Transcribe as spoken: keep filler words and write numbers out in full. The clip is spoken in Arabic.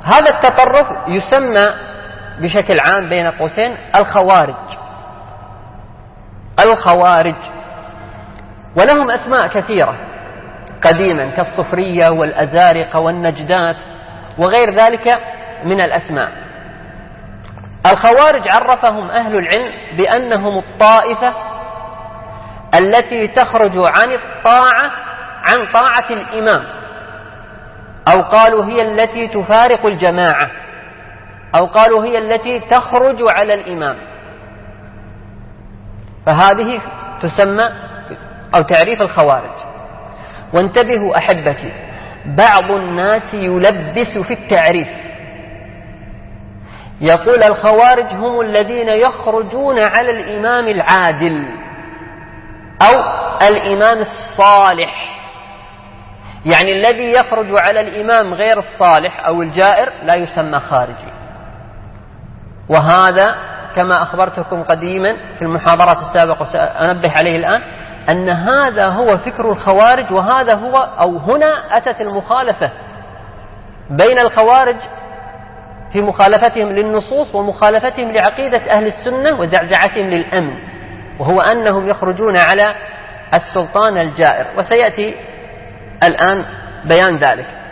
هذا التطرف يسمى بشكل عام بين قوسين الخوارج. الخوارج ولهم أسماء كثيرة قديما كالصفرية والأزارقة والنجدات وغير ذلك من الأسماء. الخوارج عرفهم أهل العلم بأنهم الطائفة التي تخرج عن الطاعة عن طاعة الإمام، أو قالوا هي التي تفارق الجماعة، أو قالوا هي التي تخرج على الإمام. فهذه تسمى أو تعريف الخوارج. وانتبهوا أحبتي، بعض الناس يلبس في التعريف، يقول الخوارج هم الذين يخرجون على الإمام العادل أو الإمام الصالح، يعني الذي يخرج على الإمام غير الصالح أو الجائر لا يسمى خارجي. وهذا كما أخبرتكم قديما في المحاضرات السابقة وسأنبه عليه الآن أن هذا هو فكر الخوارج، وهذا هو أو هنا أتت المخالفة بين الخوارج في مخالفتهم للنصوص ومخالفتهم لعقيدة أهل السنة وزعزعتهم للأمن، وهو أنهم يخرجون على السلطان الجائر، وسيأتي الآن بيان ذلك.